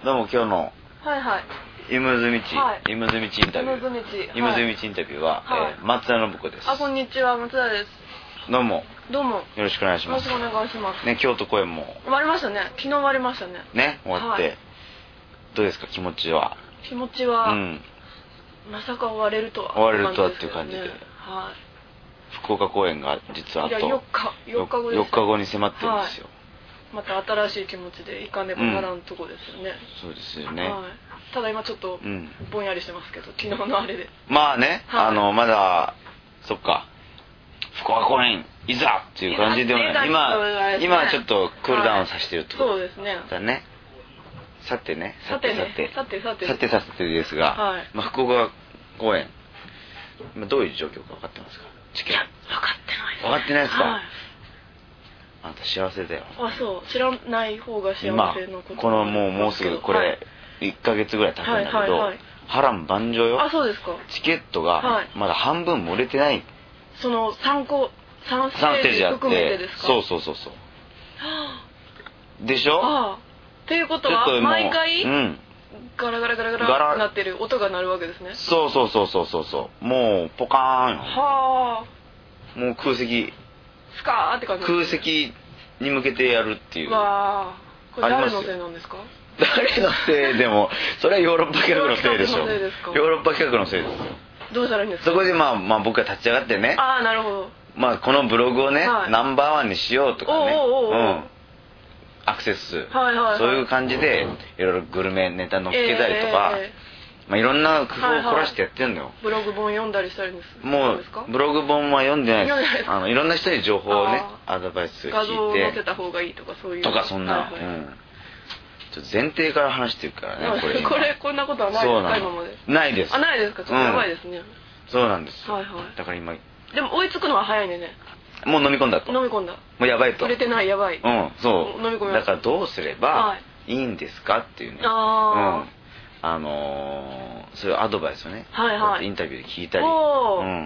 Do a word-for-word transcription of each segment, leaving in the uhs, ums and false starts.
どうも今日のはいはいイムズミチ、 はい、 イムズミチインタビュー、 イムズミチ、 イムズミチインタビューは、 はい、 えー、松田信子です。 あ、こんにちは、松田です。 どうも。 どうも。 よろしくお願いします。 よろしくお願いします。 ね、京都公演も終わりましたね。昨日終わりましたね。 ね、終わって、はい、どうですか気持ちは。 気持ちは、 うん、 まさか終われるとは、 終われるとはっていう感じで、はい、福岡公演が実はあとよっか、よっかごです。 よっかごに迫ってるんですよ。はい、 また新しい気持ちで行かねばならんとこですよね。 うん、そうですよね。はい、 ただ今ちょっとぼんやりしてますけど、うん、昨日のあれで。 まあね、はい、あのまだそっか福岡公演いざっていう感じではない。今今はちょっとクールダウンさせてると、 はい、そうですね。 だね。さてね、さてさてさてさてさてさてですが、はい、まあ福岡公演どういう状況か分かってますか？チケット。 分かってないです。 分かってないですか？はい、あんた幸せだよ。 あ、そう。知らない方が幸せのこと。 今このもうもうすぐこれいっかげつぐらい経つんだけど、波乱万丈よ。 あ、そうですか。 チケットがまだ半分も売れてない。 そのさんこさんステージ含めてですか？ そうそうそうそう。でしょ？ ああ。っていうことは毎回、うん、ガラガラガラガラってなってる音が鳴るわけですね。 そうそうそうそうそうそう。もうポカーン。 はあ。もう空席。 スカーって感じ。 空席に向けてやるっていう。 わあ。これ誰のせいなんですか？ 誰のせいでもそれはヨーロッパ企画のせいでしょ。ヨーロッパ企画のせいですよ。 どうしたらいいんですか？ そこでまあまあ僕が立ち上がってね。 ああ、なるほど。 まあこのブログをね、はい、ナンバーワンにしようとかね。 おうおうおう、うん。 アクセス数、 はいはいはい、そういう感じでいろいろグルメネタ乗っけたりとか、えーまあ、いろんな工夫を凝らしてやってんのよ、はいはい、 ブログ本読んだりしたりです。 もうブログ本は読んでないです。あのいろんな人に情報をねアドバイス聞いて画像を載せた方がいいとかそういうとかそんな、はいはい、うん、ちょっと前提から話してるからねこれこれこんなことはないですか今まで？ ないです。 あ、ないですか。ちょっとやばいですね、うん、 そうなんです、 はいはい、 だから今でも追いつくのは早いねね。 もう飲み込んだと。 飲み込んだ。 もうやばいと。 売れてないやばい。 うん、そう。 飲み込みました。 だからどうすればいいんですかっていうね。ああ、うん、あのー、そういうアドバイスをね、はいはい、インタビューで聞いたり、うん、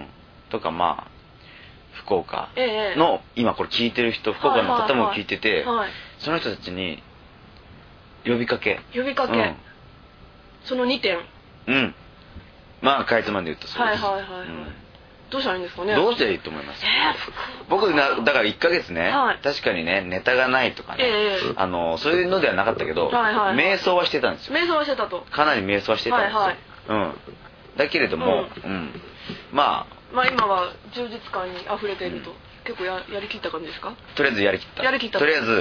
とかまあ福岡の、ええ、今これ聞いてる人、福岡の方も聞いてて、はいはいはい、その人たちに呼びかけ。 呼びかけ。うん、そのにてん。 うん。まあかいつまんで言うとそうです。 はいはいはい、はい、うん、どうしたらいいんですかね。 どうしたらいいと思います？えー、僕なだからいっかげつね、はい、確かにねネタがないとかね、えー、あのそういうのではなかったけど、はいはいはい、瞑想はしてたんですよ。 瞑想はしてたと。 かなり瞑想はしてたんですよ。はいはい、うん。だけれども、うん、うん、まあまあ今は充実感に溢れていると、うん、結構 や, やりきった感じですか？ とりあえずやりきった。 やりきった。 とりあえず、うん、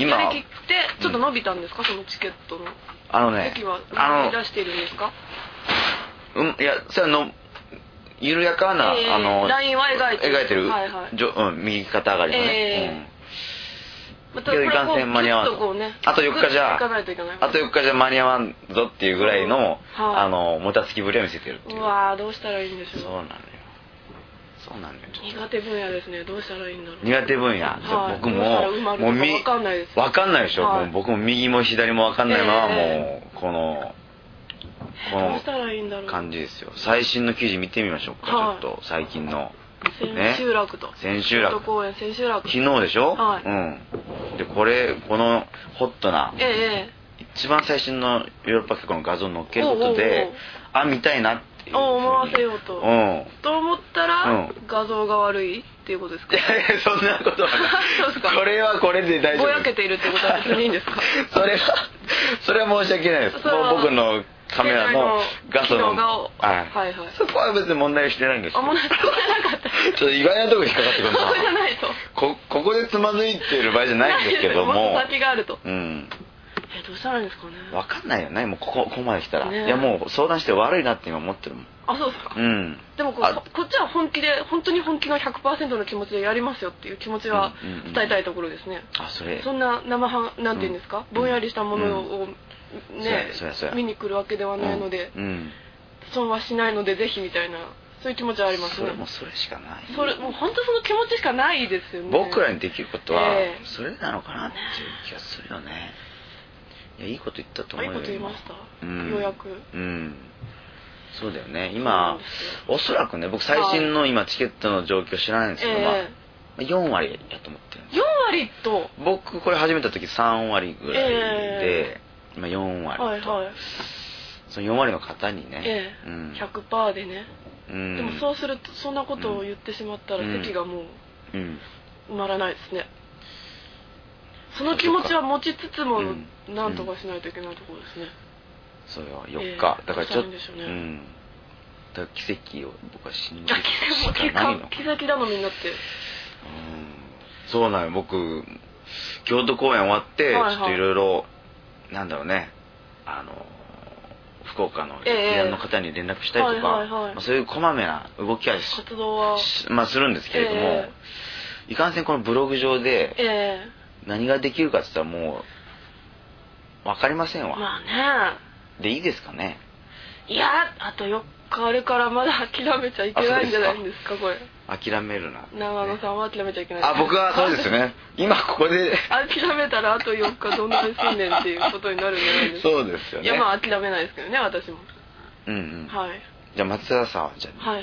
今やりきってちょっと伸びたんですか、うん、そのチケットの。 あのね、 席は伸び出しているんですか？ うん、いやそれはの。緩やかな、えー、あのラインは描いてる、 描いてる、はいはい、じょうん、右肩上がりのね、えー、うん、またこれこう間に合わんと、ね、あとよっかじゃあとよっかじゃ間に合わんぞっていうぐらいの、はい、あのもたつきぶりを見せてるっていう。 うわー、どうしたらいいんでしょう。 そうなのよそうなのよ。 苦手分野ですね。どうしたらいいんだろう。 苦手分野、はい、僕ももう分かんないです。 分かんないでしょ、はい、もう僕も右も左も分かんないまま、えー、もうこのこの感じですよ。最新の記事見てみましょうか、はい、ちょっと最近の千秋楽と、ね、 千秋楽公演千秋楽昨日でしょ、はい、うん、でこれこのホットな、 ええ、 一番最新のヨーロッパ企画の画像を載っけることであ見たいなっていう思わせようと、うん、と思ったら、うん、画像が悪いっていうことですか？ いやいやそんなことはないこれはこれで大丈夫。 ぼやけているってことは別にいいんですか？ それはそれは申し訳ないです。もう僕のカメラの画素の、はいはいはい、そこは別に問題してないんですよ。 あ、問題なかった。 ちょっと意外なところ引っかかってくるな。 そうじゃないと。 こここでつまずいている場合じゃないんですけども。 もっと先があると。 うん。 え、どうしたらいいんですかね。 わかんないよね。もうここここまで来たら、ね、いやもう相談して悪いなって今思ってるもん。 あ、そうですか。 うん。 でもこうこっちは本気で本当に本気の ひゃくパーセント の気持ちでやりますよっていう気持ちは伝えたいところですね。 うんうんうん、あ、それ。 そんな生半なんていうんですか、うん、ぼんやりしたものを、うんね、見に来るわけではないので、うんうん、損はしないのでぜひみたいなそういう気持ちはありますね。 それもそれしかない。 それもう本当その気持ちしかないですよね。 僕らにできることはそれなのかなっていう気がするよね。いやいいこと言ったと思うよ。 いいこと言いました。うん、ようやく。 うん。そうだよね。今おそらくね僕最新の今チケットの状況知らないんですけど、えー、まあよんわりやと思ってるんです。 よんわりと僕これ始めた時さんわりぐらいで。えーまあ、よんわりと、 はいはい、 そのよんわりの方にね、 ええ、うん、ひゃくパーセント でね、うん、でもそうするとそんなことを言ってしまったら席がもう埋まらないですね、その気持ちは持ちつつも何とかしないといけないところですね、 そうよよっか、えー、だからちょっと、ね、うん、だから奇跡を僕は信じるしかないの。 奇跡頼みになって、うん、 そうなんよ。僕京都公演終わって、はいはい、ちょっといろいろなんだろうね、あの福岡の劇団の方に連絡したりとか、はいはいはい、まあ、そういうこまめな動きは活動は、 まあ、するんですけれども、えー、いかんせんこのブログ上で何ができるかって言ったらもう分かりませんわ。 まあね。 でいいですかね。 いや、あとよっかあれからまだ諦めちゃいけないんじゃないんですか、これ。 諦めるな、ね、 長野さんは諦めちゃいけない。 あ、僕はそうですね。今ここで諦めたらあとよっかどんなにすんねんっていうことになるんじゃないですか。 そうですよね。 いや、まあ諦めないですけどね、私も。 うんうん。 はい。 じゃあ松田さんはじゃあ、 はいはい、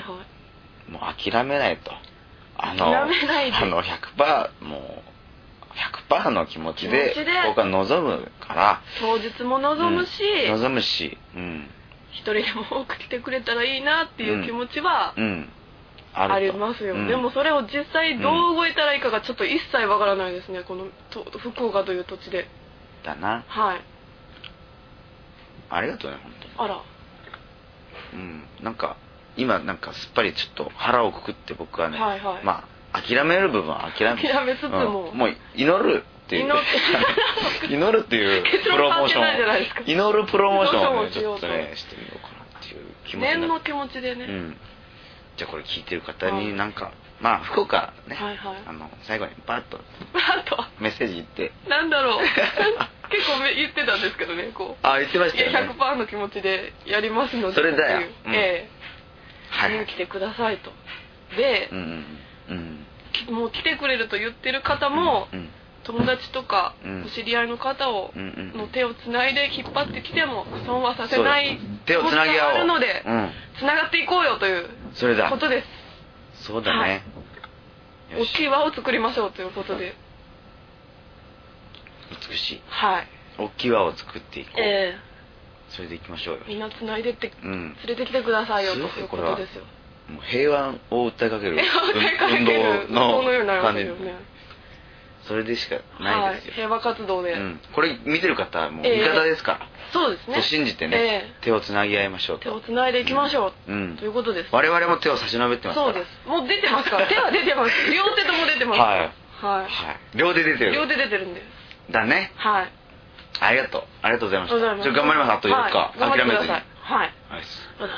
もう諦めないと。 あの諦めないで。 あの ひゃくパーセント もう ひゃくパーセント の気持ちで僕は望むから。 当日も望むし、 うん、望むし、うん。 一人でも多く来てくれたらいいなっていう気持ちは、うん、うん、あ, ありますよ、うん、でもそれを実際どう動いたらいいかがちょっと一切わからないですね、このと福岡という土地で。 だな。 はい。 ありがとうね、本当に。 あら。 うん、なんか今なんかすっぱりちょっと腹をくくって僕はね、はいはい、まあ諦める部分は諦め諦めつつも、 うん、もう祈るっていう祈って祈るっていうプロモーション祈るプロモーションをねちょっとねしてみようかなっていう気持ち念の気持ちでね、うん、 じゃあこれ聞いてる方になんか、はい、まあ福岡ね、はいはい、あの最後にバッとメッセージ言ってなんだろう結構言ってたんですけどね、こうあ言ってましたよね、 ひゃくパーセント の気持ちでやりますのでそれだよ、 うん、ええはい、見に来てくださいとで、うんうんうん、もう来てくれると言ってる方も、うんうん、友達とかお知り合いの方を、うん、の手をつないで引っ張ってきても損はさせない手をつなぎ合おうあるので、うん、つながっていこうよということです。 そうだね、 はい、大きい輪を作りましょうということで美しい、 はい、 大きい輪を作っていこう、えーそれで行きましょうよ。 みんなつないでって、うん、連れてきてくださいよということですよ。 もう平和を訴えかける運動の感じ、ね、 それでしかないですよ、 はい、平和活動で、うん、 これ見てる方はもう味方ですから、 えー、そうですね、 と信じてね、えー、手をつなぎ合いましょうと、 手をつないでいきましょう、うん、ということです。 我々も手を差し伸べてますから。 そうです、もう出てますから手は出てます両手とも出てますから、はい、はいはい、 両手出てる両手出てるんですだね。 はい、 ありがとうありがとうございました。ちょっと頑張ります。あとよっか、 はい、 諦めずに。 はい、 はい。